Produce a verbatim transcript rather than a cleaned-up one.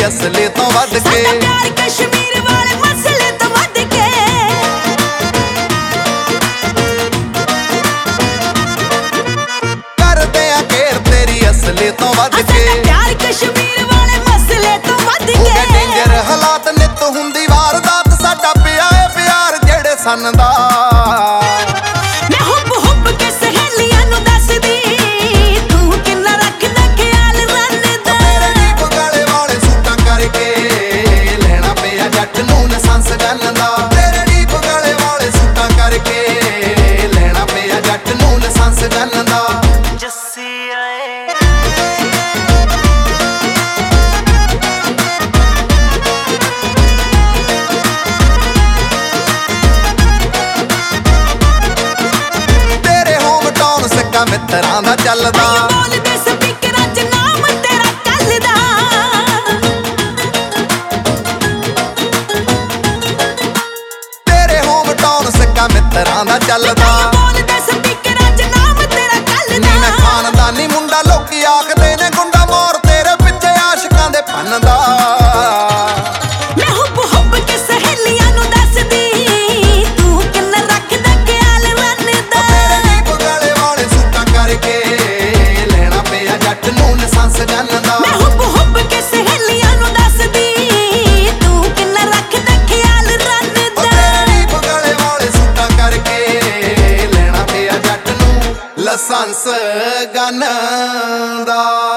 ਅਸਲੇ ਤੋਂ ਵੱਧ ਕੇ। ਸਾਡਾ ਪਿਆਰ ਕਸ਼ਮੀਰ ਵਾਲੇ ਮਸਲੇ ਤੋਂ ਵੱਧ ਕੇ। ਕਰਦੇ ਆ ਕੇਅਰ ਤੇਰੀ ਅਸਲੇ ਤੋਂ ਵੱਧ ਕੇ। ਸਾਡਾ ਪਿਆਰ ਕਸ਼ਮੀਰ ਵਾਲੇ ਮਸਲੇ ਤੋਂ ਵੱਧ ਕੇ। ਡੇਂਜਰ ਹਾਲਾਤ ਨਿਤ ਹੁੰਦੀ ਵਾਰਦਾਤ, ਸਾਡਾ ਪਿਆ ਏ ਪਿਆਰ ਜਿਹੜੇ ਸਨ ਦਾ। ਮੈਂ ਹੁੱਬ ਹੁੱਬ ਕੇ ਸਹੇਲੀਆਂ ਨੂੰ ਦੱਸਦੀ, ਤੂੰ ਕਿੰਨਾ ਰੱਖਦਾ ਖਿਆਲ ਰੰਨ ਦਾ। ਤੇਰੇ ਡੀਪ ਗਲੇ ਵਾਲੇ ਸੂਟਾਂ ਕਰਕੇ ਲੈਣਾ ਪਿਆ ਜੱਟ ਨੂੰ ਲਾਇਸੈਂਸ ਗਨ ਦਾ। ਤੇਰੇ ਡੀਪ ਗਲੇ ਵਾਲੇ ਸੂਟਾਂ ਕਰਕੇ ਲੈਣਾ ਪਿਆ ਜੱਟ ਨੂੰ ਲਾਇਸੈਂਸ ਗਨ ਦਾ। ਜੱਸੀ ਆਏ ਮਿੱਤਰਾਂ ਦਾ ਚੱਲਦਾ, ਬੋਲਦੇ ਸਪੀਕਰਾਂ 'ਚ ਨਾਮ ਤੇਰਾ ਕੱਲਦਾ। ਤੇਰੇ ਹੋਮ ਟਾਊਨ ਸਿੱਕਾ ਮਿੱਤਰਾਂ ਦਾ ਚੱਲਦਾ। ਬੋਲਦੇ ਸਪੀਕਰਾਂ 'ਚ ਨਾਮ ਤੇਰਾ ਕੱਲਦਾ। ਨੀ ਮੈਂ ਖਾਨਦਾਨੀ ਮੁੰਡਾ, ਲੋਕੀ ਆਖਦੇ ਨੇ ਗੁੰਡਾ ਮੋਰ, ਤੇਰੇ ਪਿੱਛੇ ਆਸ਼ਿਕਾਂ ਦੇ ਪੰਨ ਦਾ। ਮੈਂ ਹੁੱਬ ਹੁੱਬ ਕੇ ਸਹੇਲੀਆਂ ਨੂੰ ਦੱਸਦੀ, ਤੂੰ ਕਿੰਨਾ ਰੱਖਦਾ ਖਿਆਲ ਰੰਨ ਦਾ। ਤੇਰੇ ਡੀਪ ਗਲੇ ਵਾਲੇ ਸੂਟਾਂ ਕਰਕੇ ਲੈਣਾ ਪਿਆ ਜੱਟ ਨੂੰ ਲਾਇਸੈਂਸ ਗਨ ਦਾ। ਮੈਂ ਹੁੱਬ ਹੁੱਬ ਕੇ ਸਹੇਲੀਆਂ ਨੂੰ ਦੱਸਦੀ, ਤੂੰ ਕਿੰਨਾ ਰੱਖਦਾ ਖਿਆਲ ਰੰਨ ਦਾ। ਤੇਰੇ ਡੀਪ ਗਲੇ ਵਾਲੇ ਸੂਟਾਂ ਕਰਕੇ ਲੈਣਾ ਪਿਆ ਜੱਟ ਨੂੰ ਲਾਇਸੈਂਸ ਗਨ ਦਾ।